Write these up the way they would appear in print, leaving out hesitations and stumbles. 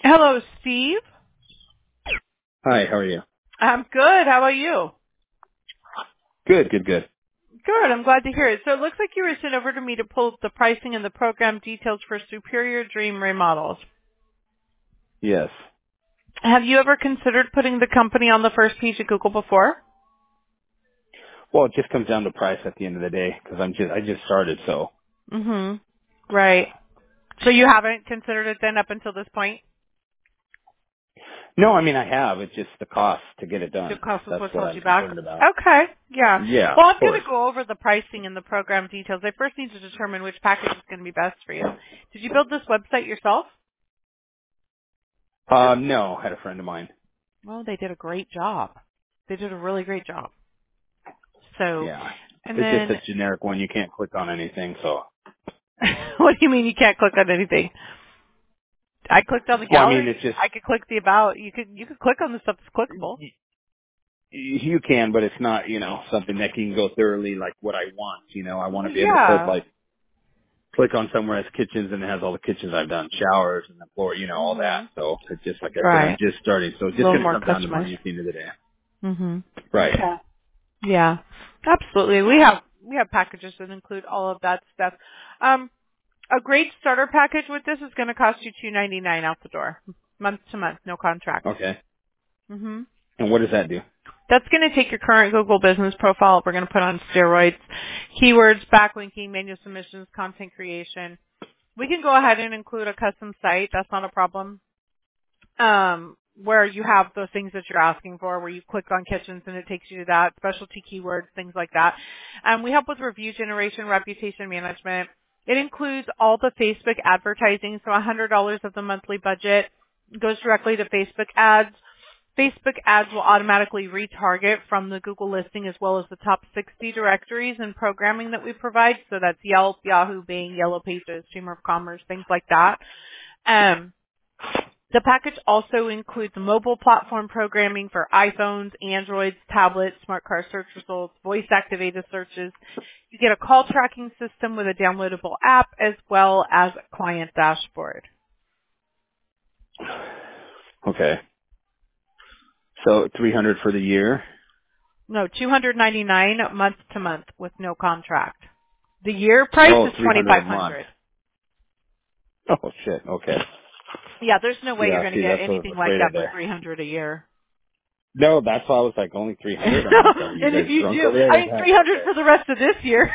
Hello, Steve. Hi, how are you? I'm good. How about you? Good. Good. I'm glad to hear it. So it looks like you were sent over to me to pull up the pricing and the program details for Superior Dream remodels. Yes. Have you ever considered putting the company on the first page of Google before? Well, it just comes down to price at the end of the day because I just started, so. Right. So you haven't considered it then up until this point? No, I mean I have. It's just the cost to get it The done. cost was That's what what held I'm you back? concerned about. Okay. Yeah. Yeah, Well, of I'm going course. to go over the pricing and the program details. I first need to determine which package is going to be best for you. Did you build this website yourself? No, I had a friend of mine. Well, they did a great job. They did a really great job. So, Yeah. and It's just then, a generic one. You can't click on anything, so. what do you mean you can't click on anything? I clicked on the Well, I mean, gallery. it's just, I could click the about. You could click on the stuff that's clickable. you can, but it's not, something that can go thoroughly like what I want. I want to be able to Yeah. click on somewhere as kitchens and it has all the kitchens I've done, showers and the floor, all that. Mhm. So it's just like I said, I'm Right. just starting. So it's A just little going to more come down to customized. money at the end of the day. Mhm. Right. Okay. Yeah. Absolutely. We have packages that include all of that stuff. Um, a great starter package with this is going to cost you $2.99 out the door, month to month, no contract. Okay. Mhm. And what does that do? That's going to take your current Google business profile. We're going to put on steroids, keywords, backlinking, manual submissions, content creation. We can go ahead and include a custom site. That's not a problem. Where you have those things that you're asking for, where you click on kitchens and it takes you to that, specialty keywords, things like that. We help with review generation, reputation management. It includes all the Facebook advertising, so $100 of the monthly budget goes directly to Facebook ads. Facebook ads will automatically retarget from the Google listing as well as the top 60 directories and programming that we provide. So that's Yelp, Yahoo, Bing, Yellow Pages, Stream of Commerce, things like that. The package also includes mobile platform programming for iPhones, Androids, tablets, smart car search results, voice activated searches. You get a call tracking system with a downloadable app as well as a client dashboard. Okay. So 300 for the year. No, $299 month to month with no contract. The year price Oh, is 300 a month. $2,500. Oh shit. Okay. Yeah, there's no way you're Yeah. going to See, get that's what I was anything like afraid that of for there. $300 a year. No, that's why I was like only 300. I'm like, are you And if guys you drunk do, over there? I What mean, the heck? 300 Okay. for the rest of this year.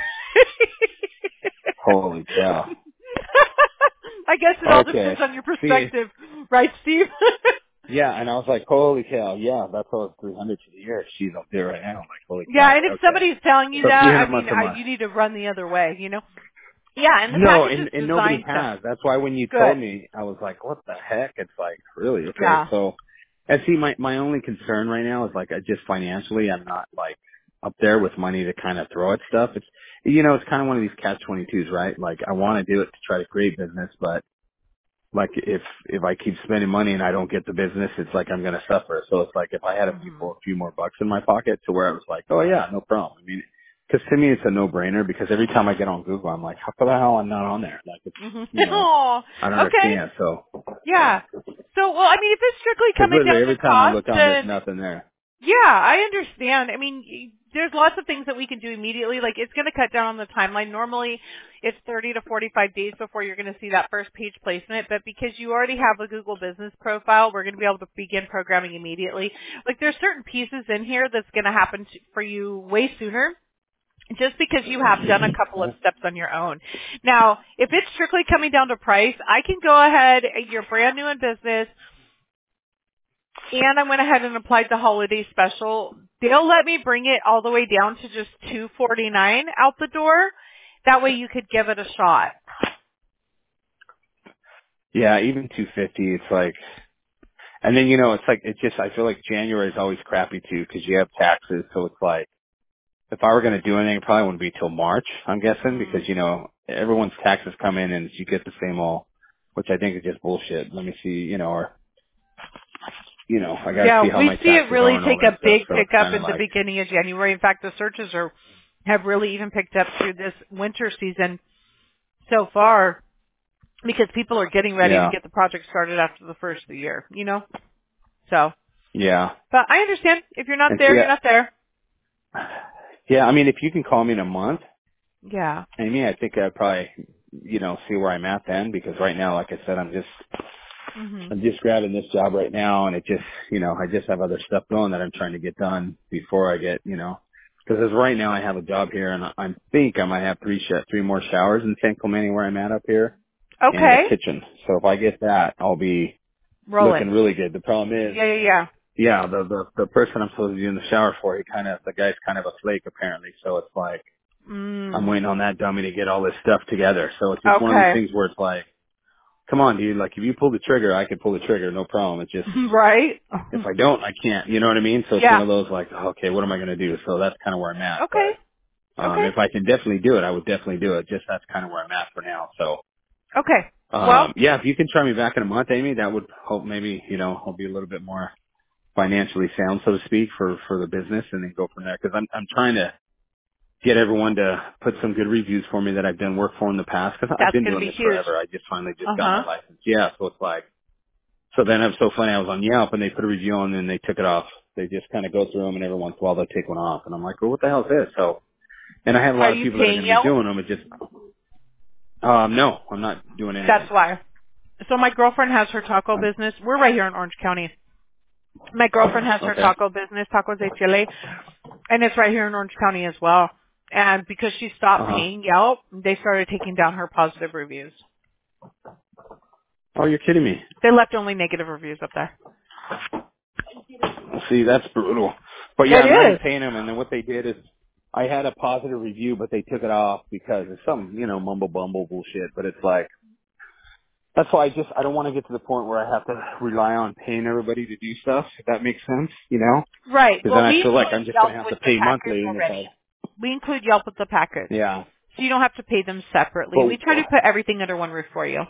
Holy cow. I guess it all Okay. depends on your See, perspective, right, Steve? yeah, and I was like, holy cow. Yeah, that's all 300 for the year. She's up there right now. I'm like, holy Yeah, cow. and if Okay. somebody's telling you So that, 300 I mean, months a month. you need to run the other way, you know? Yeah, and the No, package and is nobody designed to. has. That's why when you Good. told me, I was like, what the heck? It's like, really? Okay. Yeah. So, and see, my only concern right now is like, I just financially, I'm not like up there with money to kind of throw at stuff. It's, it's kind of one of these catch-22s, right? Like, I want to do it to try to create business, but like, if I keep spending money and I don't get the business, it's like I'm going to suffer. So it's like, if I had Mhm. a few more bucks in my pocket to where I was like, oh yeah, no problem. I mean, because to me it's a no-brainer because every time I get on Google, I'm like, how the hell I'm not on there? Like it's, Mhm. Oh, I don't okay. understand. So, Yeah. So, well, I mean, if it's strictly because coming literally down every to time I cost, look on, there's then nothing there. yeah, I understand. I mean, there's lots of things that we can do immediately. Like, it's going to cut down on the timeline. Normally, it's 30 to 45 days before you're going to see that first page placement. But because you already have a Google business profile, we're going to be able to begin programming immediately. Like, there's certain pieces in here that's going to happen for you way sooner. Just because you have done a couple of steps on your own. Now, if it's strictly coming down to price, I can go ahead, you're brand new in business, and I went ahead and applied the holiday special. They'll let me bring it all the way down to just $249 out the door. That way you could give it a shot. Yeah, even 250, it's like, and then it's like it's just I feel like January is always crappy too because you have taxes, so it's like if I were going to do anything, it probably wouldn't be till March, I'm guessing, because everyone's taxes come in and you get the same all, which I think is just bullshit. Let me see, or I got to Yeah, see how we my see it taxes are really and all take that a stuff. big So it's pickup kind of in the like, beginning of January. In fact, the searches have really even picked up through this winter season so far. because people are getting ready to Yeah. get the project started after the first of the year, you know? So, Yeah. but I understand. If you're not And there, see, you're not there. yeah, I mean, if you can call me in a month, Yeah. Amy, I think I'd probably, see where I'm at then, because right now, like I said, Mhm. I'm just grabbing this job right now, and it just, I just have other stuff going that I'm trying to get done before I get, because as right now I have a job here, and I think I might have three more showers in San Clemente where I'm at up here, and a Okay. kitchen. So if I get that, I'll be looking Rolling. really good. The problem is, Yeah, yeah, yeah. yeah, the person I'm supposed to be in the shower for, the guy's kind of a flake apparently. So it's like I'm Mm. waiting on that dummy to get all this stuff together. So it's just one of these Okay. things where it's like, come on, dude. Like if you pull the trigger, I can pull the trigger, no problem. It's just Right? if I don't, I can't. You know what I mean? So it's one Yeah. of those like, okay, what am I going to do? So that's kind of where I'm at. Okay. But Okay. if I can definitely do it, I would definitely do it. Just that's kind of where I'm at for now. So Okay. Well, yeah, if you can try me back in a month, Amy, that would hope maybe I'll be a little bit more financially sound, so to speak, for the business, and then go from there. Because I'm trying to get everyone to put some good reviews for me that I've done work for in the past. Because I've that's been going to doing be this huge. forever. I just finally just got my Uh-huh. license. Yeah, so it's like so. Then it's so funny. I was on Yelp and they put a review on and they took it off. They just kind of go through them and every once in a while they'll take one off. And I'm like, well, what the hell is this? So and I have a Are lot of you people that are paying going to be Yelp? doing them. It just no, I'm not doing anything. That's why. So my girlfriend has her taco business. We're right here in Orange County. My girlfriend has her Okay. taco business, Tacos de Chile, and it's right here in Orange County as well. And because she stopped Uh huh. paying Yelp, they started taking down her positive reviews. Oh, you're kidding me. They left only negative reviews up there. See, that's brutal. But yeah, It I'm not even is. paying them. And then what they did is, I had a positive review, but they took it off because it's some, mumble bumble bullshit. But it's like, that's why I don't want to get to the point where I have to rely on paying everybody to do stuff. If that makes sense, Right. because then Well, I we feel like include I'm just Yelp gonna have with to the pay package monthly. And if already. We include Yelp with the package. yeah, So you don't have to pay them separately. but We try to put everything under one roof for you.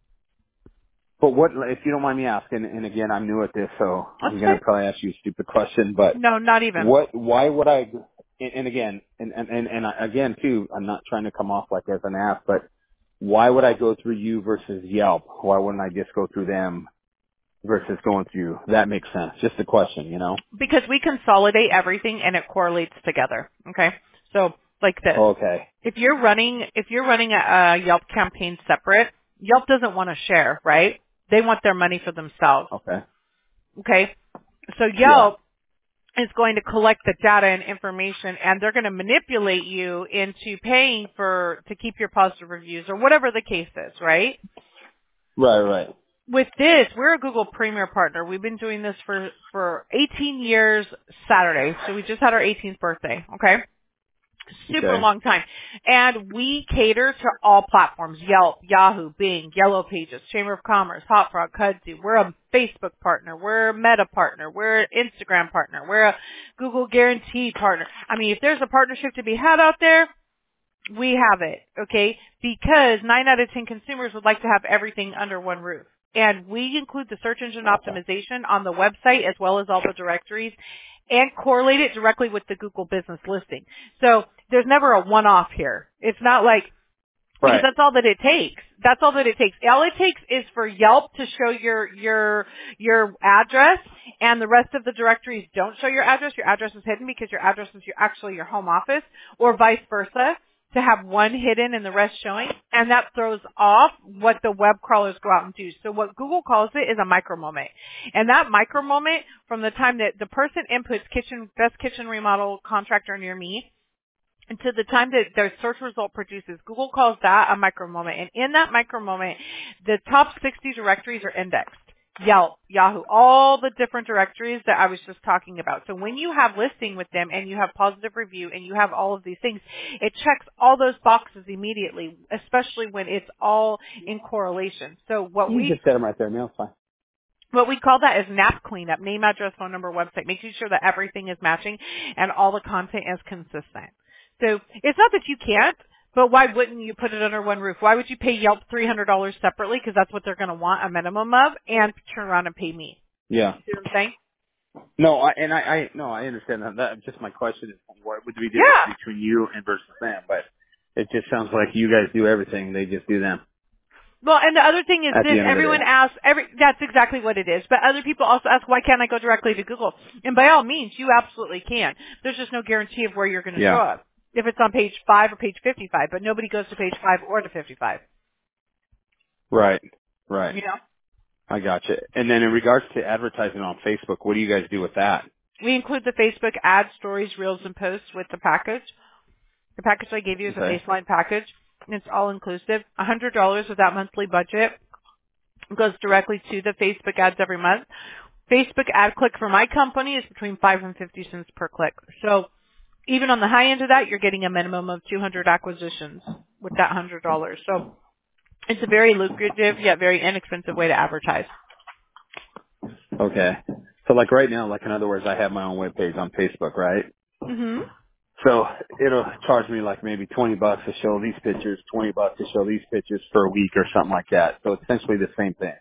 but what if you don't mind me asking? And again, I'm new at this, so That's I'm fine. gonna probably ask you a stupid question, but No, not even. why would I, and again, again too, I'm not trying to come off like as an ass, but why would I go through you versus Yelp? Why wouldn't I just go through them versus going through you? That makes sense. Just a question. Because we consolidate everything and it correlates together. Okay? So, like this. Okay. If you're running a Yelp campaign separate, Yelp doesn't want to share, right? They want their money for themselves. Okay. Okay? So Yeah. Yelp is going to collect the data and information and they're going to manipulate you into paying to keep your positive reviews or whatever the case is, right? Right. With this, we're a Google Premier partner. We've been doing this for 18 years Saturday. So we just had our 18th birthday, okay? Super Okay. long time. And we cater to all platforms. Yelp, Yahoo, Bing, Yellow Pages, Chamber of Commerce, Hotfrog, Kudzu. We're a Facebook partner. We're a Meta partner. We're an Instagram partner. We're a Google Guarantee partner. I mean, if there's a partnership to be had out there, we have it, okay? Because 9 out of 10 consumers would like to have everything under one roof. And we include the search engine Okay. optimization on the website as well as all the directories and correlate it directly with the Google business listing. So there's never a one-off here. It's not like, because Right. that's all that it takes. That's all that it takes. All it takes is for Yelp to show your address and the rest of the directories don't show your address. Your address is hidden because your address is actually your home office or vice versa, to have one hidden and the rest showing, and that throws off what the web crawlers go out and do. So what Google calls it is a micro moment. And that micro moment from the time that the person inputs best kitchen remodel contractor near me and to the time that their search result produces, Google calls that a micro moment. And in that micro moment, the top 60 directories are indexed. Yelp, Yahoo, all the different directories that I was just talking about. So when you have listing with them and you have positive review and you have all of these things, it checks all those boxes immediately, especially when it's all in correlation. So what You we just set them right there. No, it's fine. what we call that is NAP cleanup, name, address, phone number, website, making sure that everything is matching and all the content is consistent. So it's not that you can't, but why wouldn't you put it under one roof? Why would you pay Yelp $300 separately? Because that's what they're going to want a minimum of, and turn around and pay me. Yeah. You see what I'm saying? No, I understand that. That just my question is, what would be the difference Yeah. between you and versus them? But it just sounds like you guys do everything. They just do them. Well, and the other thing is at this, the end of the everyone day. asks, that's exactly what it is. But other people also ask, why can't I go directly to Google? And by all means, you absolutely can. There's just no guarantee of where you're going to show Yeah. up. If it's on page 5 or page 55, but nobody goes to page 5 or to 55. Right. Right. You know? I gotcha. And then in regards to advertising on Facebook, what do you guys do with that? We include the Facebook ads, stories, reels, and posts with the package. The package I gave you is a Okay. baseline package. And it's all inclusive. $100 of that monthly budget goes directly to the Facebook ads every month. Facebook ad click for my company is between 5 and 50 cents per click. So even on the high end of that, you're getting a minimum of 200 acquisitions with that $100. So it's a very lucrative yet very inexpensive way to advertise. Okay. So like right now, like in other words, I have my own webpage on Facebook, right? Mhm. So it'll charge me like maybe $20 to show these pictures, $20 to show these pictures for a week or something like that. So it's essentially the same thing.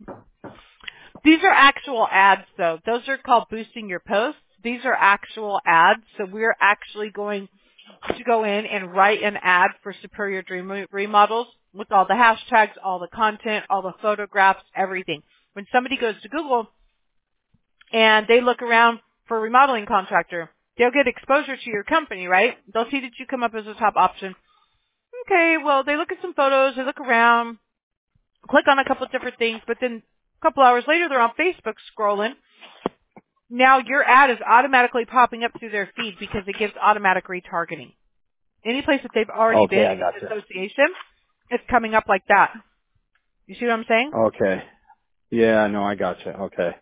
These are actual ads though. Those are called boosting your posts. These are actual ads. So we're actually going to go in and write an ad for Superior Dream Remodels with all the hashtags, all the content, all the photographs, everything. When somebody goes to Google and they look around for a remodeling contractor, they'll get exposure to your company, right? They'll see that you come up as a top option. Okay, well, they look at some photos, they look around, click on a couple of different things, but then a couple hours later they're on Facebook scrolling. Now your ad is automatically popping up through their feed because it gives automatic retargeting. Any place that they've already Okay, been I in gotcha. association, it's coming up like that. You see what I'm saying? Okay. Yeah, no, I gotcha. Okay.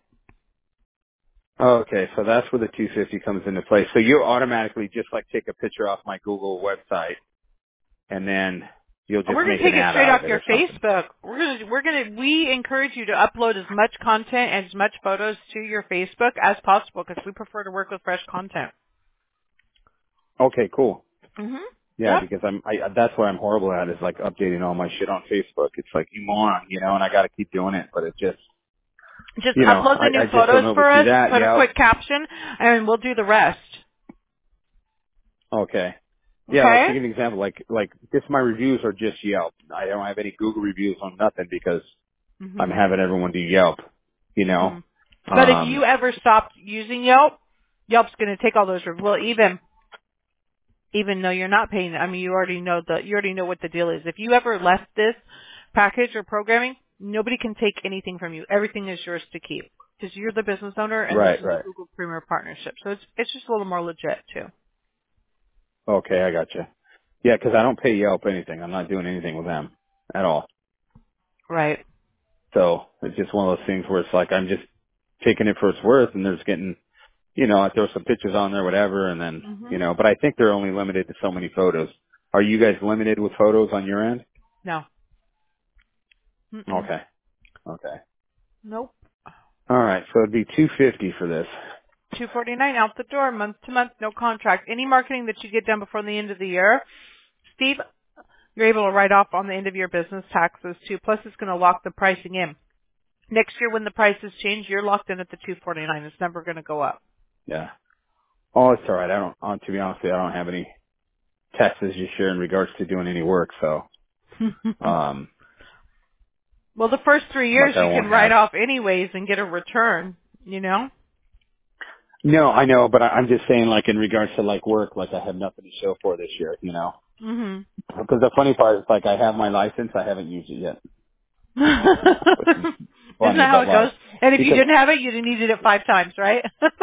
Okay, so that's where the 250 comes into play. So you automatically just like take a picture off my Google website and then you'll just We're going make to an take it ad straight out off of it your or something. Facebook. We encourage you to upload as much content and as much photos to your Facebook as possible because we prefer to work with fresh content. Okay, cool. Mhm. Yeah, Yep. because that's what I'm horrible at is like updating all my shit on Facebook. It's like, you moron, you know, and I gotta keep doing it, but it just, Just you know, upload the I new just don't photos for oversee us, that. put a Yeah. quick caption, and we'll do the rest. Okay. Yeah, like Okay? to give an example, like just my reviews are just Yelp. I don't have any Google reviews on nothing because I'm Mhm. having everyone do Yelp, you know. Mhm. But if you ever stopped using Yelp, Yelp's going to take all those. Well, even though you're not paying, I mean, you already know what the deal is. If you ever left this package or programming, nobody can take anything from you. Everything is yours to keep because you're the business owner, and this Right, is a right. Google Premier partnership. So it's just a little more legit too. Okay, I gotcha. Yeah, because I don't pay Yelp anything. I'm not doing anything with them at all. Right. So it's just one of those things where it's like I'm just taking it for its worth, and they're just getting, you know, I throw some pictures on there, whatever, and then, you Mhm. know, but I think they're only limited to so many photos. Are you guys limited with photos on your end? No. Mm-mm. Okay. Okay. Nope. All right. So it'd be 250 for this. $249 out the door, month to month, no contract. Any marketing that you get done before the end of the year, Steve, you're able to write off on the end of your business taxes too. Plus, it's going to lock the pricing in. Next year, when the prices change, you're locked in at the $249. It's never going to go up. Yeah. Oh, it's all right. To be honest with you, I don't have any taxes this year in regards to doing any work. So, um, Well, the first 3 years like I you can won't write have. off anyways and get a return. You know. No, I know, but I'm just saying, like in regards to like work, like I have nothing to show for this year, you know. Mhm. Because the funny part is, like, I have my license, I haven't used it yet, which is Isn't funny, that how but it goes? like, And if you because didn't have it, you'd have needed it 5 times, right?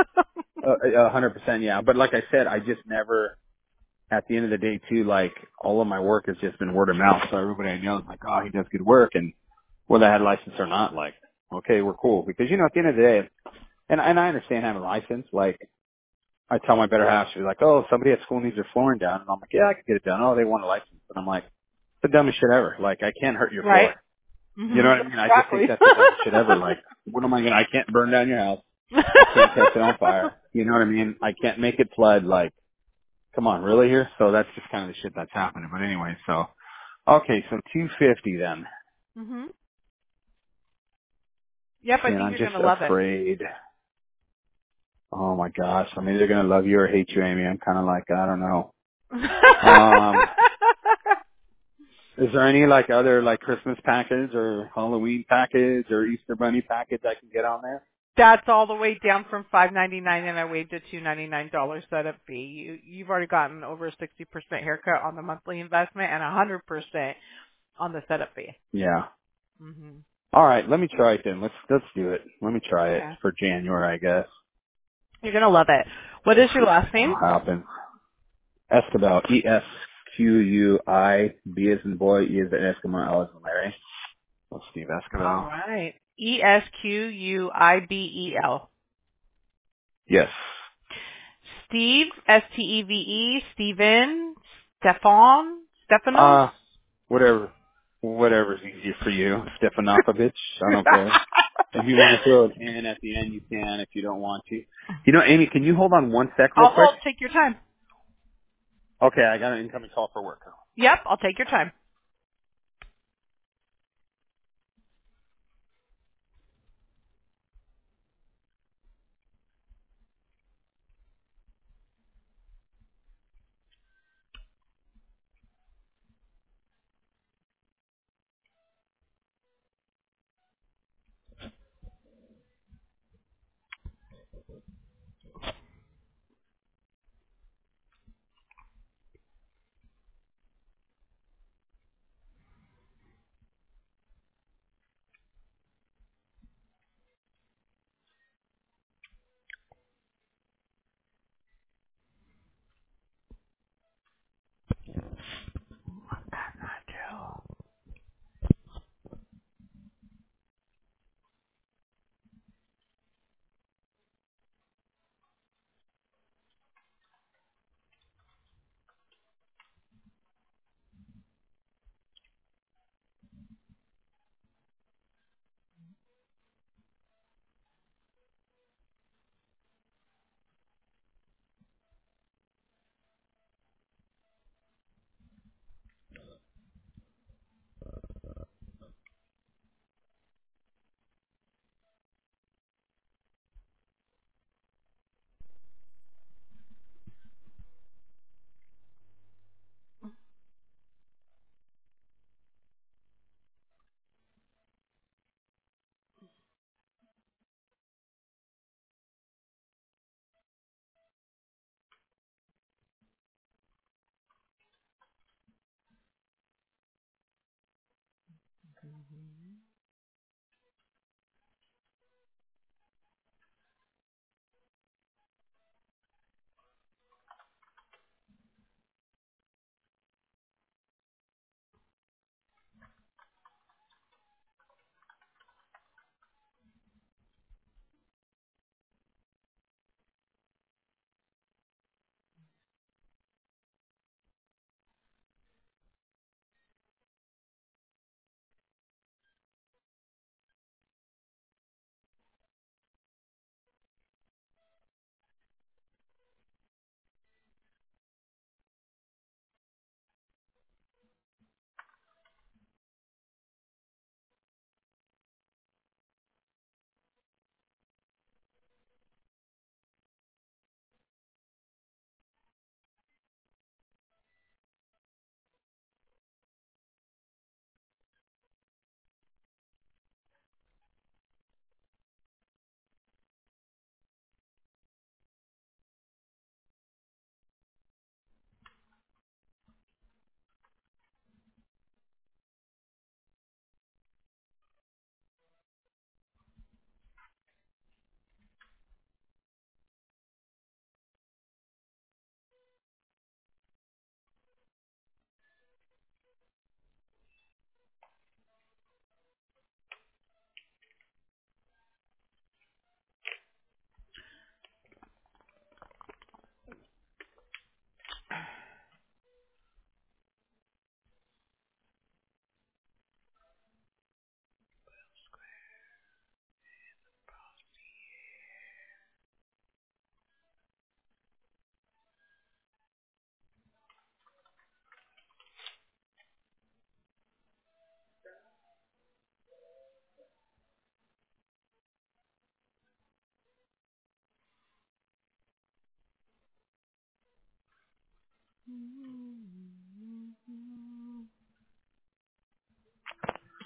100%, yeah. But like I said, I just never. At the end of the day, too, like all of my work has just been word of mouth. So everybody I know is like, oh, he does good work, and whether I had a license or not, like, okay, we're cool. Because you know, at the end of the day, and I understand having a license, like. I tell my better half, she's like, oh, somebody at school needs their flooring done. And I'm like, yeah, I can get it done. Oh, they want a license. And I'm like, it's the dumbest shit ever. Like, I can't hurt your Right. floor. You know Mhm. what I mean? I just think Exactly. that's the dumbest shit ever. Like, what am I gonna? I can't burn down your house. I can't catch it on fire. You know what I mean? I can't make it flood. Like, come on, really here? So that's just kind of the shit that's happening. But anyway, so okay, so 250 then. Mhm. Yep, I And think I'm you're just gonna love it. afraid. Oh my gosh, I'm either gonna love you or hate you, Amy. I'm kind of like, I don't know. Um, Is there any like other like Christmas package or Halloween package or Easter Bunny package I can get on there? That's all the way down from $5.99, and I waived a $2.99 setup fee. You've already gotten over a 60% haircut on the monthly investment and 100% on the setup fee. Yeah. Mhm. All right, let me try it then. Let's do it. Let me try it Okay. for January, I guess. You're gonna love it. What is your last See name? what happens. Esquivel, Esquui, B as in boy, E as in Eskimo, L as in Larry. So Steve All Esquivel. right. ESQUIBEL. Yes. Steve, Steve, Steven, Stefanos. Uh, whatever's easier for you. Stefanopovich, I don't care. If you want to throw an N at the end, you can. If you don't want to. You know, Amy, can you hold on one sec real I'll quick? hold. Take your time. Okay, I got an incoming call for work. Yep, I'll take your time.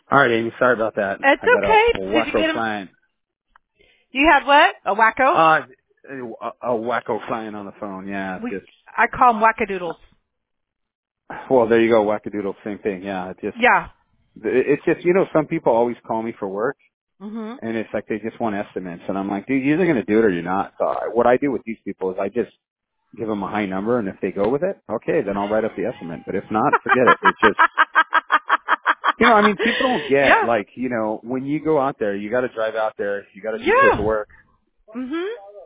All right, Amy. Sorry about that. It's I got okay. a Did you wacko get him? client. You had what? A wacko? A wacko client on the phone. Yeah, it's just. I call them wackadoodles. Well, there you go. Wackadoodle. Same thing. Yeah. Yeah. It's just some people always call me for work, Mhm. and it's like they just want estimates, and I'm like, dude, you're either going to do it or you're not. So what I do with these people is I just give them a high number, and if they go with it, okay, then I'll write up the estimate. But if not, forget it. It's just. I mean, people don't get, Yeah. like, when you go out there, you got to drive out there, you got to do Yeah. paperwork. Mhm.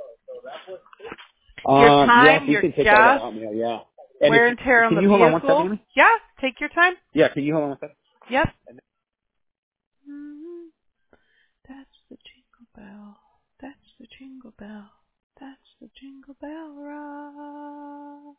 Your Yes, time, you your can take all that gas, out, yeah. And wear and tear on can the you hold on one second, vehicle. Amy? Yeah. Take your time. Yeah, can you hold on one second? Yep. Mhm. That's the jingle bell. That's the jingle bell. That's the jingle bell rock.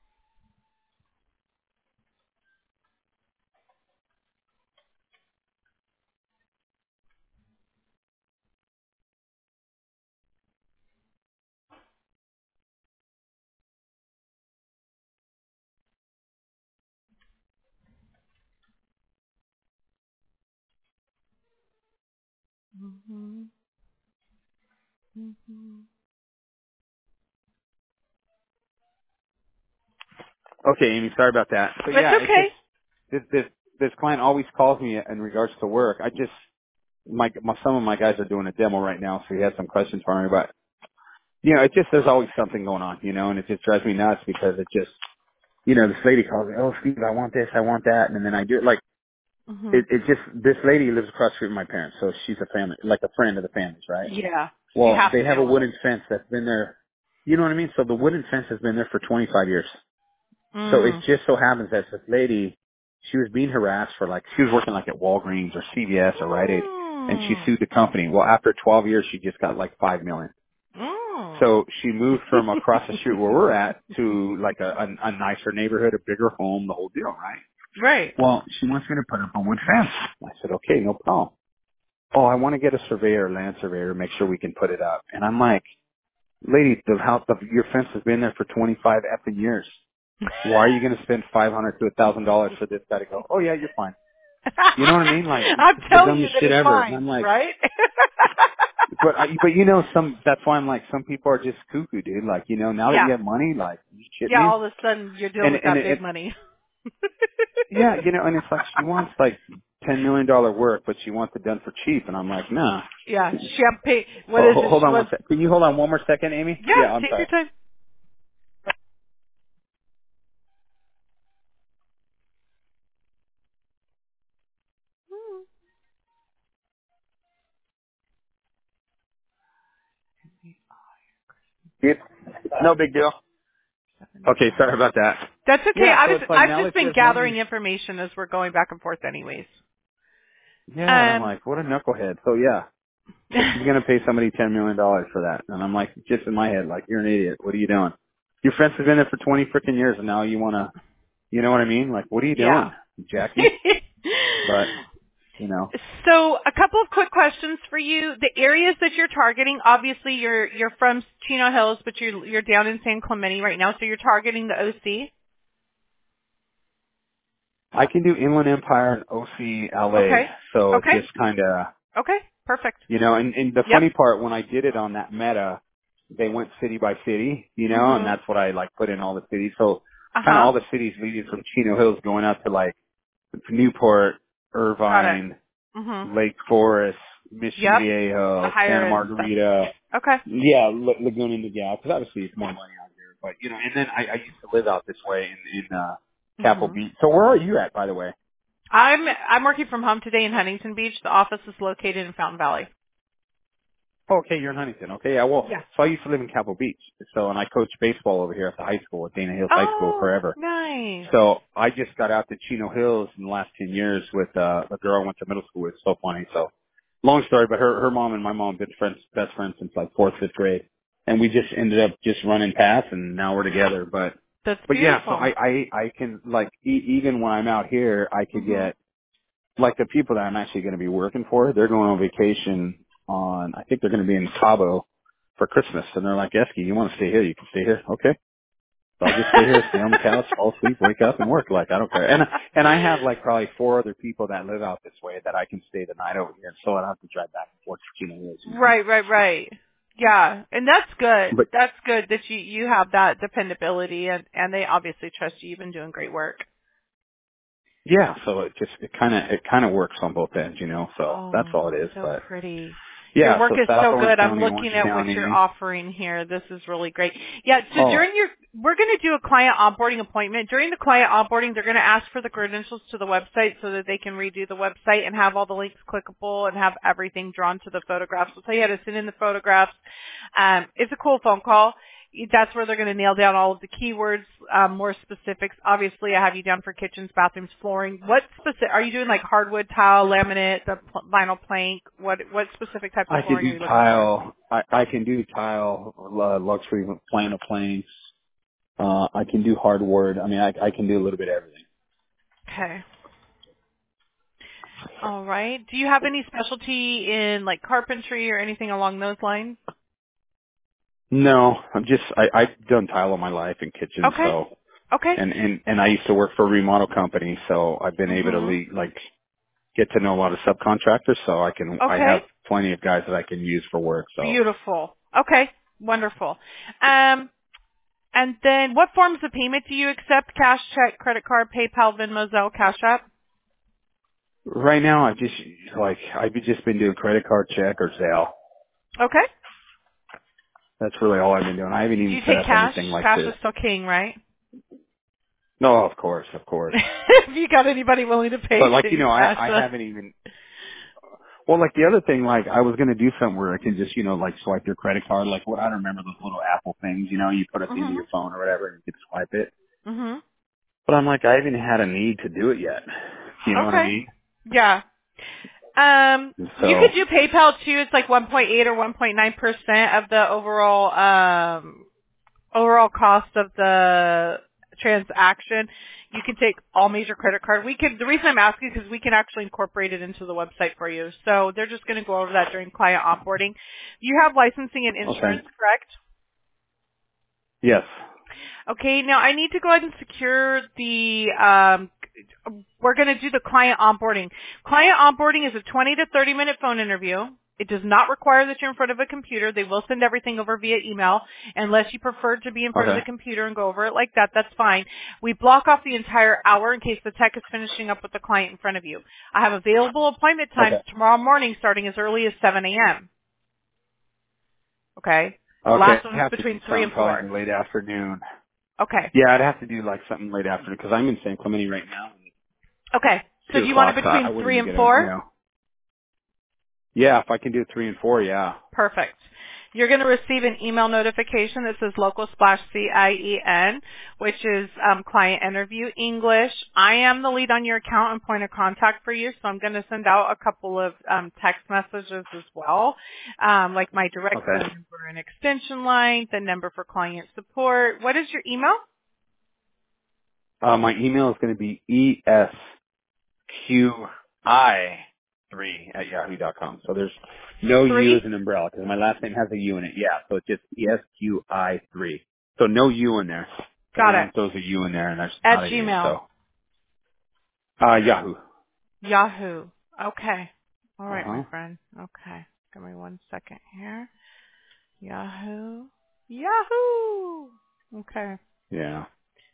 Mhm. Mhm. Okay, Amy, sorry about that. So It's yeah, it's just okay. this client always calls me in regards to work. I just some of my guys are doing a demo right now, so he has some questions for me. But it just there's always something going on, and it just drives me nuts because it just this lady calls me, oh Steve, I want this, I want that, and then I do it like Mhm. it just this lady lives across the street from my parents, so she's a family, like a friend of the family's, right? Yeah. You Well, have they to have a deal with wooden it. fence that's been there. You know what I mean? So the wooden fence has been there for 25 years. So it Mm. just so happens that this lady, she was being harassed for she was working like at Walgreens or CVS or Rite Aid, and she Mm. sued the company. Well, after 12 years, she just got like $5 million. Mm. So she moved from across the street where we're at to like a nicer neighborhood, a bigger home, the whole deal, right? Right. Well, she wants me to put up a wood fence. I said, okay, no problem. Oh, I want to get a surveyor, land surveyor, make sure we can put it up. And I'm like, lady, your fence has been there for 25 effing years. Why are you going to spend $500 to $1,000 for this guy to go, oh yeah, you're fine. You know what I mean? Like, it's I'm just the telling you dumbest that shit it's ever. And fine, I'm like, right? but that's why I'm like, some people are just cuckoo, dude. Like, now that Yeah. you have money, like, you shit Yeah, me. all of a sudden you're dealing And, with and that it, big money. yeah, and it's like, she wants like $10 million work, but she wants it done for cheap. And I'm like, nah. Yeah, champagne. What Oh, is it? hold She on one wants. sec. Can you hold on one more second, Amy? Yeah, Yeah, I'm take your sorry. time. Yep. No big deal. Okay, sorry about that. That's okay. Yeah, so it's like I've now just that she been has gathering money, information as we're going back and forth, anyways. yeah, and I'm Um. like, what a knucklehead. So yeah, so she's gonna pay somebody $10 million for that, and I'm like, just in my head, like, you're an idiot. What are you doing? Your fence has been there for 20 freaking years, and now you wanna, you know what I mean? Like, what are you Yeah. doing, Jackie? But So a couple of quick questions for you. The areas that you're targeting, obviously you're from Chino Hills, but you're down in San Clemente right now, so you're targeting the OC. I can do Inland Empire and OC LA, Okay. so it Okay. just kind of, Okay. Perfect. and the Yep. funny part, when I did it on that meta, they went city by city, and Mhm. that's what I like put in all the cities. So Uh kind of huh. all the cities leading from Chino Hills going out to like Newport, Got it. Irvine, Mhm. Lake Forest, Mission Yep. The Viejo, higher Santa end stuff. Margarita. Okay. Yeah, Laguna Niguel, because obviously it's more money out here. But and then I used to live out this way in Capitol Mhm. Beach. So where are you at, by the way? I'm working from home today in Huntington Beach. The office is located in Fountain Valley. Oh, okay, you're in Huntington. Okay, yeah. Well, Yeah. so I used to live in Capitol Beach. So and I coached baseball over here at the high school at Dana Hills High School Oh, forever. nice. So I just got out to Chino Hills in the last 10 years with a girl I went to middle school with. So funny. So long story, but her mom and my mom have been best friends since like fourth, fifth grade. And we just ended up just running paths and now we're together. That's But yeah, so beautiful. I can like, even when I'm out here, I could Mhm. get like the people that I'm actually going to be working for, they're going on vacation I think they're going to be in Cabo for Christmas. And they're like, Esky, you want to stay here? You can stay here. Okay. So I'll just stay here, stay on the couch, fall asleep, wake up, and work. Like, I don't care. And I have like probably 4 other people that live out this way that I can stay the night over here, so I don't have to drive back and forth to Chino Hills, you know? Right. Yeah, and that's good. But That's good that you have that dependability, and they obviously trust you. You've been doing great work. yeah, so it kind of works on both ends, you know? So that's Oh, all it is. so But pretty. Your yeah, work so is South so Orange good. I'm County, Orange looking at what you're County. offering here. This is really great. Yeah, so Oh, we're going to do a client onboarding appointment. During the client onboarding, they're going to ask for the credentials to the website so that they can redo the website and have all the links clickable and have everything drawn to the photographs. We'll tell you how to send in the photographs. It's a cool phone call. That's where they're going to nail down all of the keywords, more specifics. Obviously, I have you down for kitchens, bathrooms, flooring. What specific are you doing? Like hardwood, tile, laminate, the vinyl plank? What specific types of I can flooring are do you looking for? tile. I can do tile, luxury plano planks. I can do hardwood. I mean, I can do a little bit of everything. Okay. All right. Do you have any specialty in like carpentry or anything along those lines? No, I've done tile all my life in kitchens, Okay. so Okay. and I used to work for a remodel company, so I've been able to Mhm. get to know a lot of subcontractors, so I have Okay. plenty of guys that I can use for work. So Beautiful. Okay. Wonderful. And then what forms of payment do you accept? Cash, check, credit card, PayPal, Venmo, Zelle, Cash App? right now I've just been doing credit card, check, or Zelle. Okay. That's really all I've been doing. I haven't Do even you set take up cash? anything like Cash this. is still king, right? No, of course, of course. If you got anybody willing to pay, But like, take cash. I haven't even. Well, like the other thing, like I was gonna do something where I can just, like swipe your credit card, like what I don't remember those little Apple things, you put at the end of Mhm. your phone or whatever, and you can swipe it. Mhm. But I'm like, I haven't had a need to do it yet. You know what I Okay. mean? Yeah. And You so, could do PayPal too. It's like 1.8 or 1.9% of the overall cost of the transaction. You can take all major credit card. The reason I'm asking is because we can actually incorporate it into the website for you. So they're just going to go over that during client onboarding. You have licensing and okay, insurance, correct? yes, Okay, now I need to go ahead and secure we're going to do the client onboarding. Client onboarding is a 20 to 30 minute phone interview. It does not require that you're in front of a computer. They will send everything over via email. Unless you prefer to be in front of okay, the computer and go over it like that, that's fine. We block off the entire hour in case the tech is finishing up with the client in front of you. I have available appointment times okay, tomorrow morning starting as early as 7 a.m. Okay? The okay. last I one's have to do between 3 something and probably 4. in the late afternoon. Okay. Yeah, I'd have to do like something late afternoon because I'm in San Clemente right now. Okay. So do you want 2 o'clock, it so I between wouldn't 3 be and getting, 4? Yeah, if I can do 3 and 4, yeah. Perfect. You're going to receive an email notification that says local slash CIEN, which is client interview English. I am the lead on your account and point of contact for you, so I'm going to send out a couple of text messages as well, like my direct phone Okay. number and extension line, the number for client support. What is your email? My email is going to be esqi3@yahoo.com. So there's no U 3? as an umbrella because my last name has a U in it. Yeah, so it's just esqi3. So no U in there. Got it. Everyone throws a U in there and there's At not a U. Gmail. So, Yahoo. Yahoo. Okay. All Uh right, my huh. friend. Okay. Give me 1 second here. Yahoo. Yahoo! Okay. Yeah.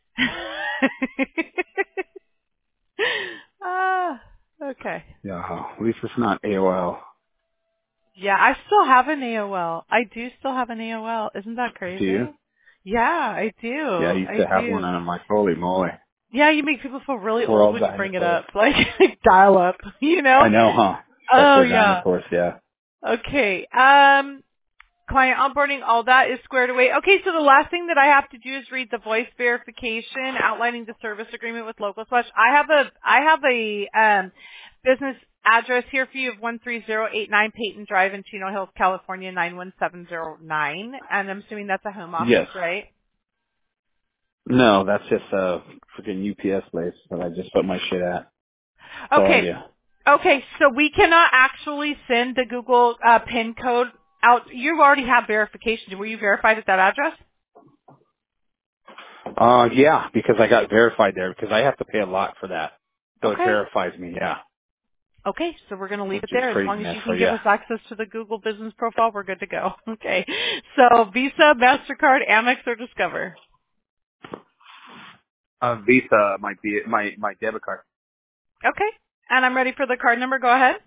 Okay. Yahoo. At least it's not AOL. Yeah, I still have an AOL. I do still have an AOL. Isn't that Do you? crazy? Yeah, I do. Yeah, I used I to have one do. and I'm like, holy moly. Yeah, you make people feel really We're old all when you bring it dinosaurs. up. Like, dial up, you know? I know, huh? Oh, Especially yeah. dinosaurs, yeah. Okay. Client onboarding, all that is squared away. Okay, so the last thing that I have to do is read the voice verification outlining the service agreement with Local Slash. I have a business address here for you of 13089 Peyton Drive in Chino Hills, California 91709, and I'm assuming that's a home office, Yes. right? No, that's just a freaking UPS place that I just put my shit at. That's all I Okay. do. Okay, so we cannot actually send the Google PIN code out. You already have verification. Were you verified at that address? Yeah, because I got verified there because I have to pay a lot for that. So it Okay. verifies me, yeah. Okay, so we're going to leave it Which is there. As long as craziness. you So can give yeah. us access to the Google Business Profile, we're good to go. Okay. So Visa, MasterCard, Amex, or Discover? Visa might be my debit card. Okay. And I'm ready for the card number. Go ahead.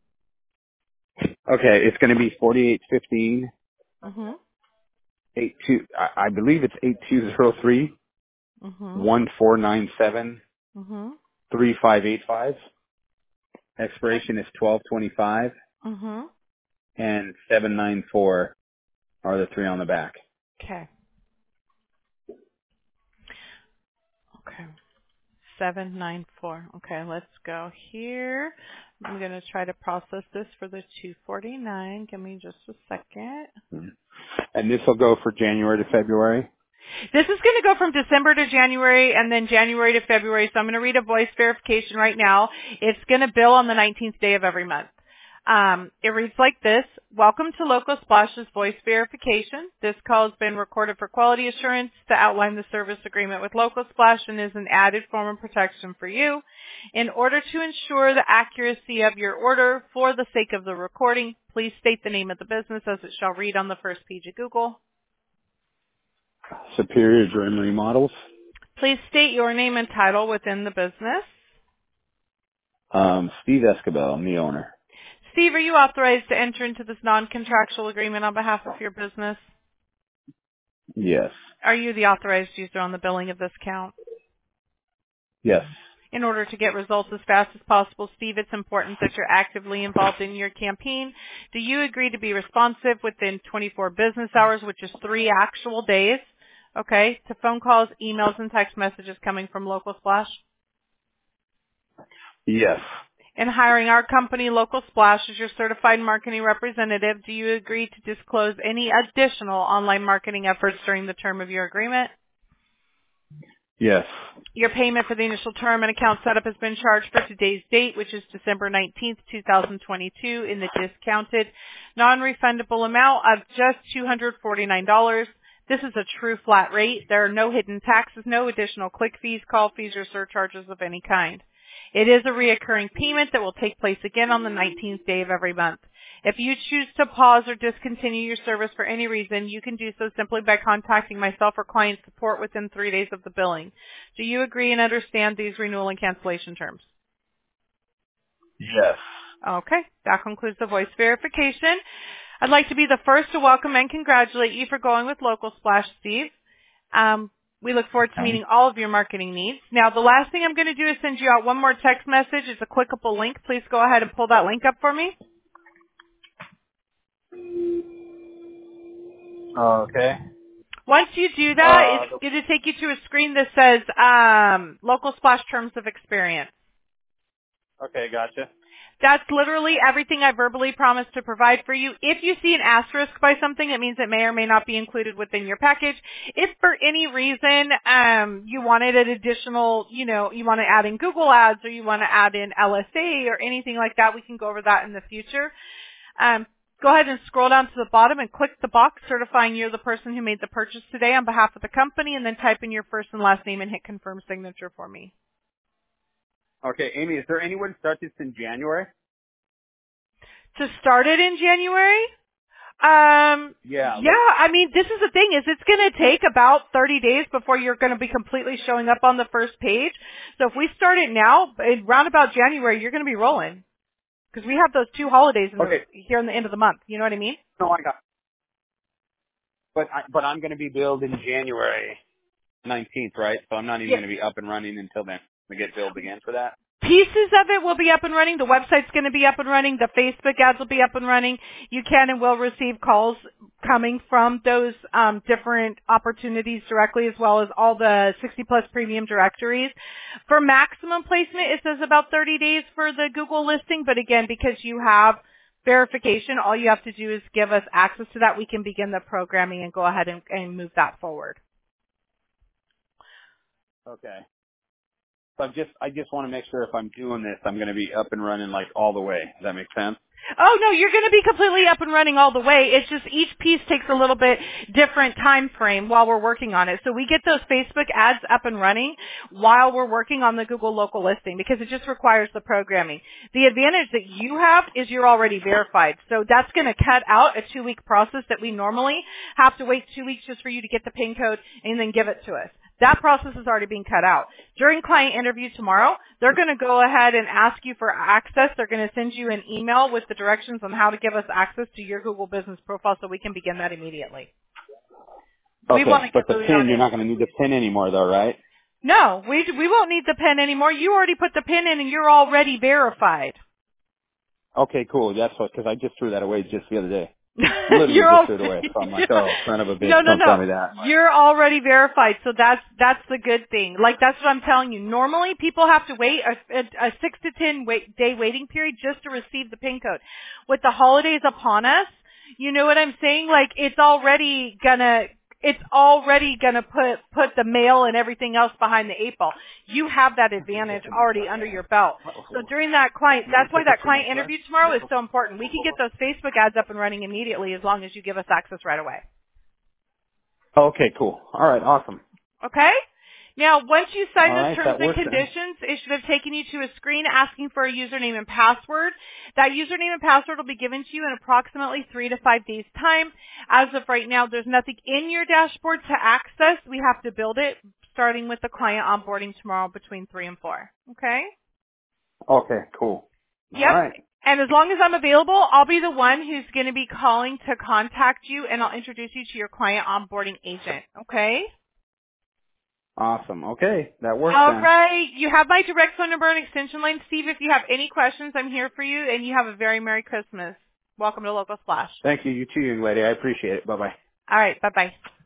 Okay, it's going to be 4815 Mhm. 82. I believe it's 8203 Mhm. 1497 Mhm. 3585. Okay. Expiration is 1225 Mhm. and 794 are the three on the back. Okay. Okay. 794. Okay, let's go here. I'm going to try to process this for the 249. Give me just a second. And this will go for January to February. This is going to go from December to January and then January to February. So I'm going to read a voice verification right now. It's going to bill on the 19th day of every month. It reads like this. Welcome to Local Splash's voice verification. This call has been recorded for quality assurance to outline the service agreement with Local Splash and is an added form of protection for you. In order to ensure the accuracy of your order for the sake of the recording, please state the name of the business as it shall read on the first page of Google. Superior Joinery Models. Please state your name and title within the business. Steve Escabel, I'm the owner. Steve, are you authorized to enter into this non-contractual agreement on behalf of your business? Yes. Are you the authorized user on the billing of this account? Yes. In order to get results as fast as possible, Steve, it's important that you're actively involved in your campaign. Do you agree to be responsive within 24 business hours, which is 3 actual days, okay, to phone calls, emails, and text messages coming from Local Splash? Yes. In hiring our company, Local Splash, as your certified marketing representative, do you agree to disclose any additional online marketing efforts during the term of your agreement? Yes. Your payment for the initial term and account setup has been charged for today's date, which is December 19th, 2022, in the discounted, non-refundable amount of just $249. This is a true flat rate. There are no hidden taxes, no additional click fees, call fees, or surcharges of any kind. It is a reoccurring payment that will take place again on the 19th day of every month. If you choose to pause or discontinue your service for any reason, you can do so simply by contacting myself or client support within 3 days of the billing. Do you agree and understand these renewal and cancellation terms? Yes. Okay, that concludes the voice verification. I'd like to be the first to welcome and congratulate you for going with Local Splash, Steve. We look forward to meeting all of your marketing needs. Now, the last thing I'm going to do is send you out one more text message. It's a clickable link. Please go ahead and pull that link up for me. Okay. Once you do that, it's going to take you to a screen that says Local Splash Terms of Experience. Okay, gotcha. That's literally everything I verbally promised to provide for you. If you see an asterisk by something, it means it may or may not be included within your package. If for any reason you wanted an additional, you want to add in Google Ads or you want to add in LSA or anything like that, we can go over that in the future. Go ahead and scroll down to the bottom and click the box certifying you're the person who made the purchase today on behalf of the company, and then type in your first and last name and hit confirm signature for me. Okay, Amy, is there any way to start this in January? To start it in January? Yeah. Yeah, I mean, this is the thing is it's going to take about 30 days before you're going to be completely showing up on the first page. So if we start it now, around about January, you're going to be rolling. Because we have those 2 holidays here in the end of the month. You know what I mean? No, I got. But I'm going to be billed in January 19th, right? So I'm not even going to be up and running until then. We get billed again for that. Pieces of it will be up and running. The website's going to be up and running. The Facebook ads will be up and running. You can and will receive calls coming from those different opportunities directly, as well as all the 60-plus premium directories. For maximum placement, it says about 30 days for the Google listing. But again, because you have verification, all you have to do is give us access to that. We can begin the programming and go ahead and move that forward. Okay. So I just want to make sure if I'm doing this, I'm going to be up and running like all the way. Does that make sense? Oh no, you're going to be completely up and running all the way. It's just each piece takes a little bit different time frame while we're working on it. So we get those Facebook ads up and running while we're working on the Google local listing because it just requires the programming. The advantage that you have is you're already verified. So that's going to cut out a 2-week process that we normally have to wait 2 weeks just for you to get the PIN code and then give it to us. That process is already being cut out. During client interview tomorrow, they're going to go ahead and ask you for access. They're going to send you an email with the directions on how to give us access to your Google business profile so we can begin that immediately. Okay, We want to but get the moving PIN, on you're it. not going to need the PIN anymore though, right? No, we won't need the PIN anymore. You already put the PIN in and you're already verified. Okay, cool. That's what, because I just threw that away just the other day. Literally You're just all, threw it away. So I'm like, oh, son of a bitch, no. don't tell me that. You're already verified, so that's the good thing. Like that's what I'm telling you. Normally, people have to wait a 6 to 10 day waiting period just to receive the PIN code. With the holidays upon us, you know what I'm saying? Like it's already gonna put the mail and everything else behind the 8 ball. You have that advantage already under your belt. So during that that's why that client interview tomorrow is so important. We can get those Facebook ads up and running immediately as long as you give us access right away. Okay, cool. All right, awesome. Okay? Now, once you sign All those right, terms that and works then. conditions, it should have taken you to a screen asking for a username and password. That username and password will be given to you in approximately 3 to 5 days' time. As of right now, there's nothing in your dashboard to access. We have to build it, starting with the client onboarding tomorrow between 3 and 4. Okay? Okay, cool. All Yep. right. And as long as I'm available, I'll be the one who's going to be calling to contact you, and I'll introduce you to your client onboarding agent. Okay? Awesome. Okay, that works All then. right. You have my direct phone number and extension line. Steve, if you have any questions, I'm here for you, and you have a very Merry Christmas. Welcome to Local Splash. Thank you. You too, young lady. I appreciate it. Bye-bye. All right. Bye-bye.